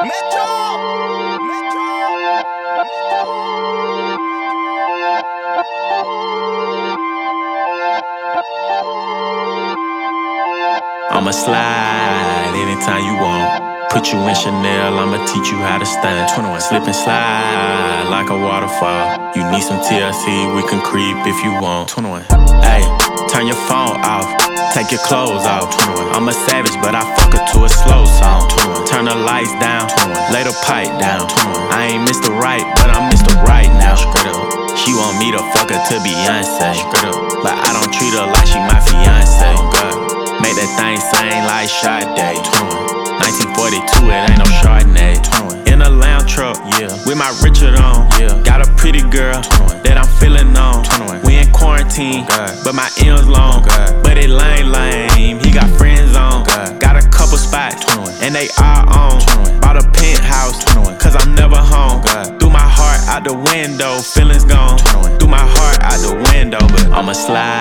I'ma slide anytime you want. Put you in Chanel, I'ma teach you how to stand. 21. Slip and slide like a waterfall. You need some TLC, we can creep if you want. 21. Hey, turn your phone off, take your clothes off. 21. I'm a savage, but I fuck her to a slow song. 21. Turn the lights down, 21. Lay the pipe down. 21. I ain't Mr. Right, but I'm Mr. Right now. Straight up. She want me to fuck her to Beyonce. Straight up. But I don't treat her like she my fiance. Make that thing sing like Sade. 1942, it ain't no Chardonnay. In a lounge truck, yeah, with my Richard on. Yeah. Got a pretty girl that I'm feeling on. We in quarantine, but my M's long. But it lame, he got friends on. Got a couple spots, and they all on. Bought a penthouse, cause I'm never home. Threw my heart out the window, feelings gone. Threw my heart out the window, but I'ma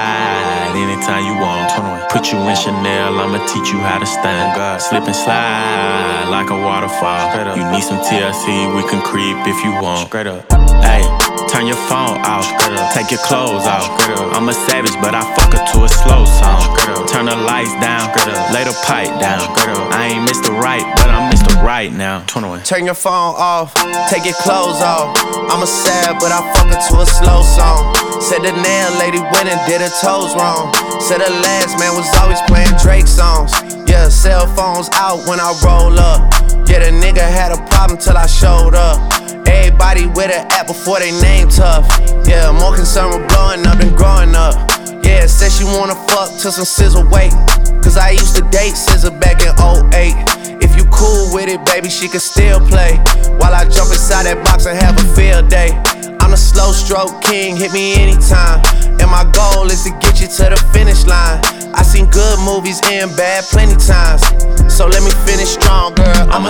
slide anytime you want. Put you in Chanel, I'ma teach you how to stand. Slip and slide like a waterfall. You need some TLC, we can creep if you want. Straight up. Hey, turn your phone off, take your clothes off. I'm a savage, but I fuck her to a slow song. Turn the lights down, lay the pipe down. I ain't Mr. Right, but I'm Mr. Right now. 21. Turn your phone off, take your clothes off. I'm a sad, but I fuck her to a slow song. Said the nail lady went and did her toes wrong. Said the last man was always playing Drake songs. Yeah, cell phones out when I roll up. Yeah, the nigga had a problem till I showed up. Everybody with an app before they name tough. Yeah, more concerned with blowing up than growing up. Yeah, said she wanna fuck till some scissor wait. Cause I used to date scissor back in 08. If you cool with it, baby, she can still play. While I jump inside that box and have a field day. I'm the slow stroke king, hit me anytime. And my goal is to get you to the finish line. I seen good movies and bad plenty times. So let me finish strong, girl. I'ma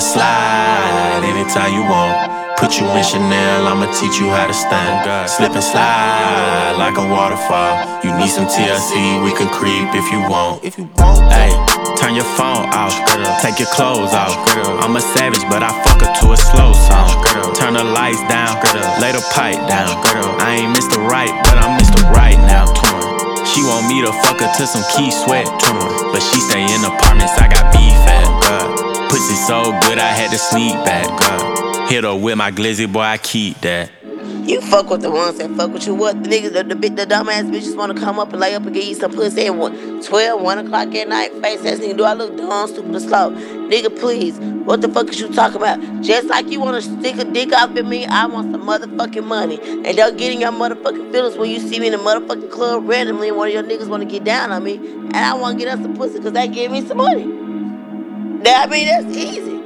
slide anytime you want. Put you in Chanel, I'ma teach you how to stand. Slip and slide like a waterfall. You need some TLC, we can creep if you want. Hey, turn your phone off, take your clothes off. I'm a savage, but I fuck her to a slow song. Turn the lights down, lay the pipe down. I ain't Mr. Right, but I'm Mr. Right now. She want me to fuck her to some Key Sweat, but she stay in apartments, I got beef at. Pussy so good, I had to sneak back. Hit her with my glizzy, boy, I keep that. You fuck with the ones that fuck with you. What the niggas, the dumbass bitches wanna come up and lay up and give you some pussy at 1 o'clock at night. Face ass nigga, do I look dumb, stupid, or slow? Nigga, please, what the fuck is you talking about? Just like you wanna stick a dick off at me, I want some motherfucking money. And don't get in your motherfucking feelings when you see me in the motherfucking club randomly and one of your niggas wanna get down on me. And I wanna get us some pussy cause they give me some money. Now, I mean, that's easy.